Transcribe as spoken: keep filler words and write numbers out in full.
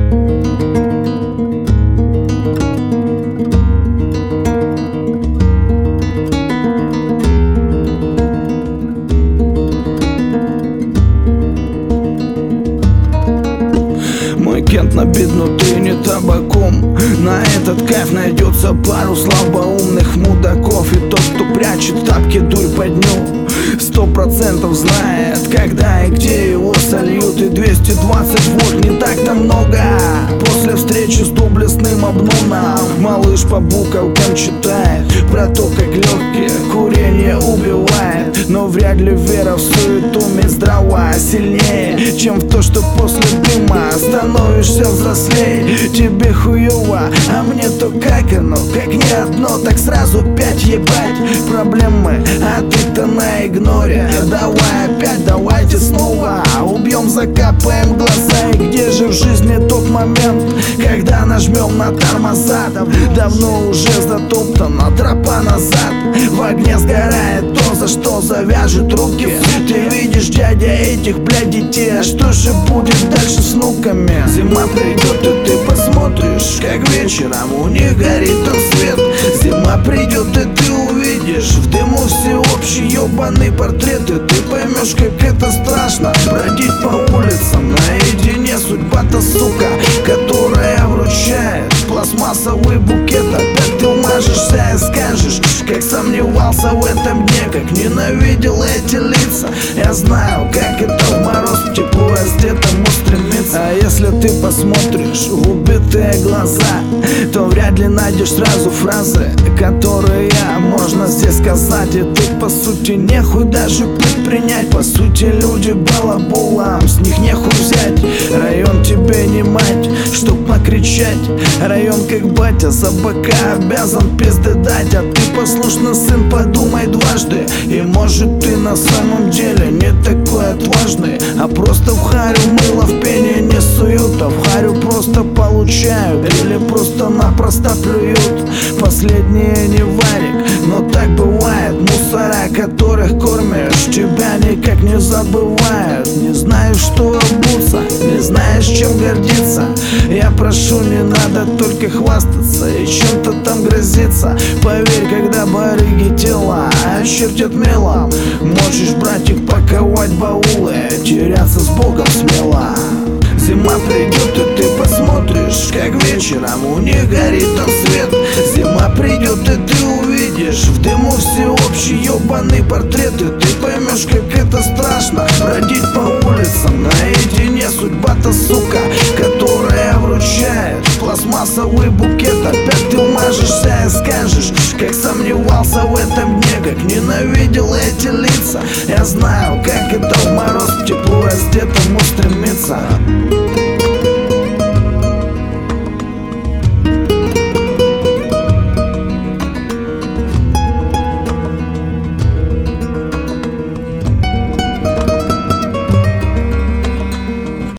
Кент набит внутри не табаком. На этот кайф найдется пару слабоумных мудаков. И тот, кто прячет тапки, дурь под дню, сто процентов знает, когда и где его сольют. И двести двадцать вольт не так-то много. После встречи с доблестным обноном малыш по буковкам читает про то, как легкие курение убивает. Но вряд ли вера в суету Минздрава сильнее, чем в то, что после дыма становишься взрослей. Тебе хуёво, а мне то как оно, как не одно, так сразу пять ебать проблемы, а ты-то на игноре. Давай опять, давайте снова убьем, закапаем глаза. И где же в жизни тот момент, когда нажмем на тормоза? Давно уже затоптана тропа назад. В огне сгорает то, за что завяжут руки. Ты видишь, дядя, этих, блядь, детей. А что же будет дальше с внуками? Зима придет, и ты посмотришь, как вечером у них горит там свет. Зима придет, и ты увидишь в дыму всеобщий ебаный портрет. И ты поймешь, как это страшно бродить по улицам наедине. Судьба-то, сука, которая вручает пластмассовый букет. Опять ты умажешься и скажешь, как сомневался в этом дне, как ненавидел эти лица. Я знаю, как это в мороз в тепло раздетому стремиться. А если ты посмотришь в убитые глаза, то вряд ли найдешь сразу фразы, которые можно здесь сказать. И тут по сути нехуй даже предпринять. По сути люди балаболам, с них нехуй взять. Район тебе не мать, чтоб покричать. Район как батя за бока обязан пизды дать. А ты послушно, сын, подумай дважды. И может ты на самом деле не такой отважный, а просто в харю мыло в пене не суют, а в харю просто получают или просто-напросто плюют. Последние не варик, но так бывает. Мусора, которых кормишь, тебя никак не забывают. Не знаешь, что обуться, не знаешь, чем гордиться. Я прошу, не надо только хвастаться и чем-то там грозиться. Поверь, когда барыги тела очертят мелом, можешь, братик, паковать баулы, теряться с Богом смело. Зима придет, и ты посмотришь, как вечером у них горит там свет. Зима придет, и ты увидишь в дыму всеобщий ебаный портрет. И ты поймешь, как это страшно бродить по улицам наедине. Судьба-то, сука, которая вручает пластмассовый букет. Опять ты умажешься и скажешь, как сомневался в этом дне, как ненавидел эти лица. Я знаю, как это в мороз в тепло раздетому стремиться.